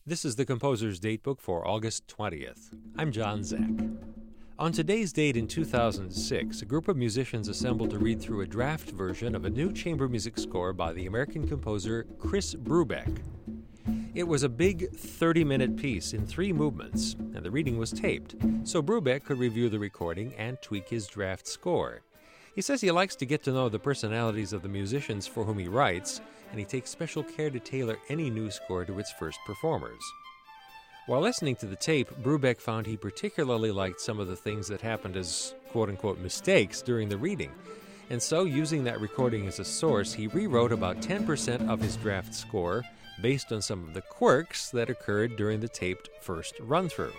This is the Composer's Datebook for August 20th. I'm John Zach. On today's date in 2006, a group of musicians assembled to read through a draft version of a new chamber music score by the American composer Chris Brubeck. It was a big 30-minute piece in 3 movements, and the reading was taped, so Brubeck could review the recording and tweak his draft score. He says he likes to get to know the personalities of the musicians for whom he writes, and he takes special care to tailor any new score to its first performers. While listening to the tape, Brubeck found he particularly liked some of the things that happened as quote-unquote mistakes during the reading, and so using that recording as a source, he rewrote about 10% of his draft score based on some of the quirks that occurred during the taped first run-through.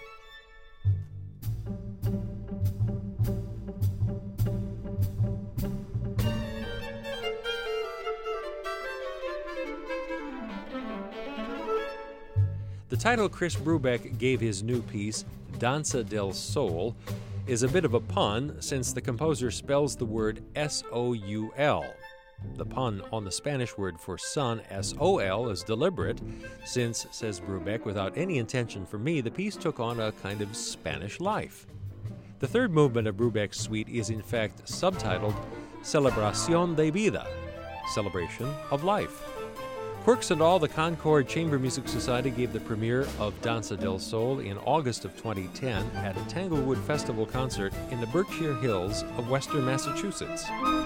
The title Chris Brubeck gave his new piece, Danza del Sol, is a bit of a pun since the composer spells the word S-O-U-L. The pun on the Spanish word for sun, S-O-L, is deliberate since, says Brubeck, without any intention from me, the piece took on a kind of Spanish life. The third movement of Brubeck's suite is in fact subtitled Celebración de Vida, Celebration of Life. Quirks and all, the Concord Chamber Music Society gave the premiere of Danza del Sol in August of 2010 at a Tanglewood Festival concert in the Berkshire Hills of western Massachusetts.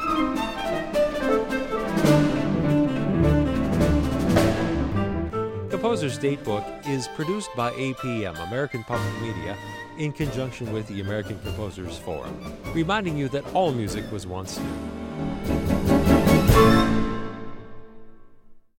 Composer's Datebook is produced by APM, American Public Media, in conjunction with the American Composers Forum, reminding you that all music was once new.